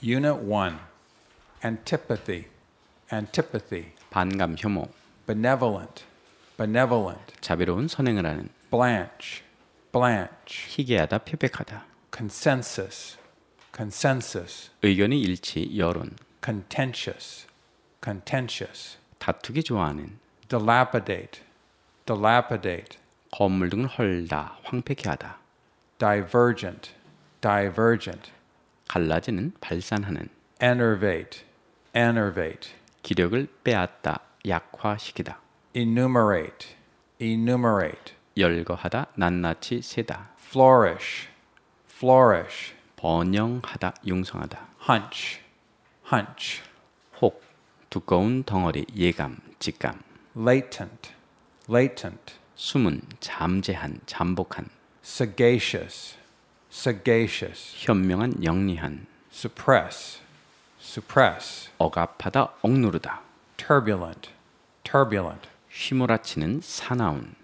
Unit 1. Antipathy. Antipathy. 반감, 혐오, Benevolent. Benevolent. 자비로운 선행을 하는, Blanche. Blanche. 희귀하다, 표백하다, Consensus. Consensus. 의견의 일치, 여론, Contentious. Contentious. 다투기 좋아하는, Dilapidate. Dilapidate. 건물 등을 헐다, 황폐케 하다, Divergent. Divergent. 갈라지는, 발산하는, Enervate. Enervate. 기력을 빼앗다, 약화시키다, Enumerate. Enumerate. 열거하다, 낱낱이 세다, Flourish. Flourish. 번영하다, 융성하다, Hunch. Hunch. 혹, 두꺼운 덩어리, 예감, 직감, Latent. Latent. 숨은, 잠재한, 잠복한, Sagacious. Sagacious. 현명한, 영리한, Suppress. Suppress. 억압하다, 억누르다, Turbulent. Turbulent. 휘몰아치는, 사나운,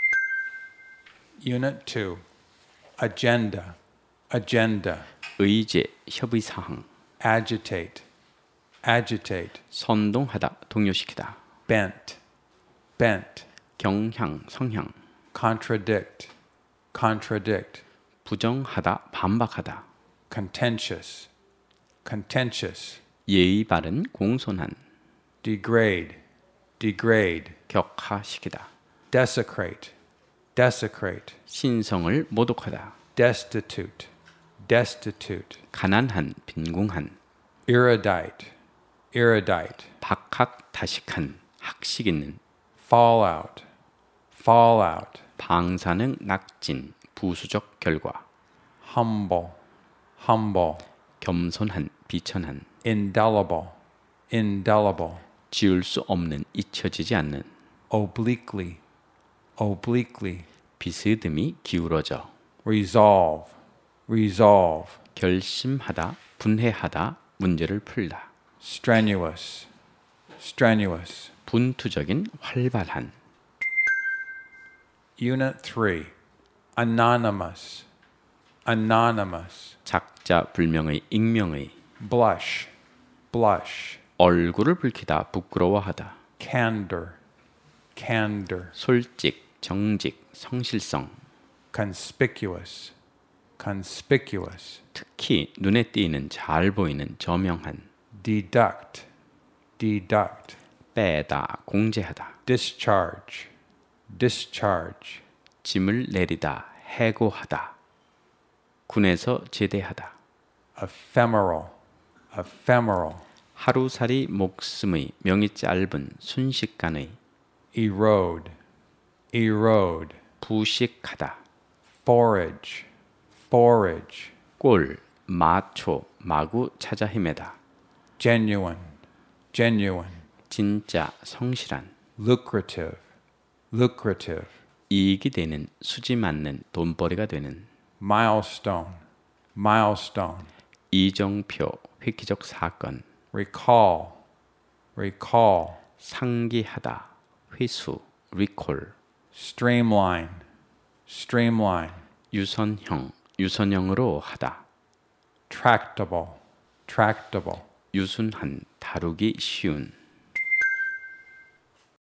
Unit 2. Agenda. Agenda. 의제, 협의사항, Agitate. Agitate. 선동하다, 동요시키다, Bent. Bent. 경향, 성향, Contradict. Contradict. 부정하다, 반박하다, Contentious. Contentious. 예의 바른, 공손한, Degrade. Degrade. 격하시키다, Desecrate. Desecrate. 신성을 모독하다, Destitute. Destitute. 가난한, 빈궁한, Erudite. Erudite. 박학, 다식한, 학식 있는, Fallout. Fallout. 방사능, 낙진, 부수적 결과, Humble. Humble. 겸손한, 비천한, Indelible. Indelible. 지울 수 없는, 잊혀지지 않는, Obliquely. Obliquely. 비스듬히 기울어져, Resolve. Resolve. 결심하다, 분해하다, 문제를 풀다, Strenuous. Strenuous. 분투적인, 활발한, Unit 3. Anonymous. Anonymous. 작자, 불명의, 익명의, Blush. Blush. 얼굴을 붉히다, 부끄러워하다, Candor. Candor. 솔직, 정직, 성실성, Conspicuous. Conspicuous. 특히 눈에 띄는, 잘 보이는, 저명한, Deduct. Deduct. 빼다, 공제하다, Discharge. Discharge. 짐을 내리다, 해고하다, 군에서 제대하다, Ephemeral. Ephemeral. 하루살이 목숨의, 명이 짧은, 순식간의, Erode. Erode. 부식하다, Forage. Forage. 꼴, 마초, 마구 찾아 헤매다, Genuine. Genuine. 진짜, 성실한, Lucrative. Lucrative. 이익이 되는, 수지 맞는, 돈벌이가 되는, Milestone. Milestone. 이정표, 획기적 사건, Recall. Recall. 상기하다, 회수, 리콜, Streamline. Streamline. 유선형, 유선형으로 하다, Tractable. Tractable. 유순한, 다루기 쉬운,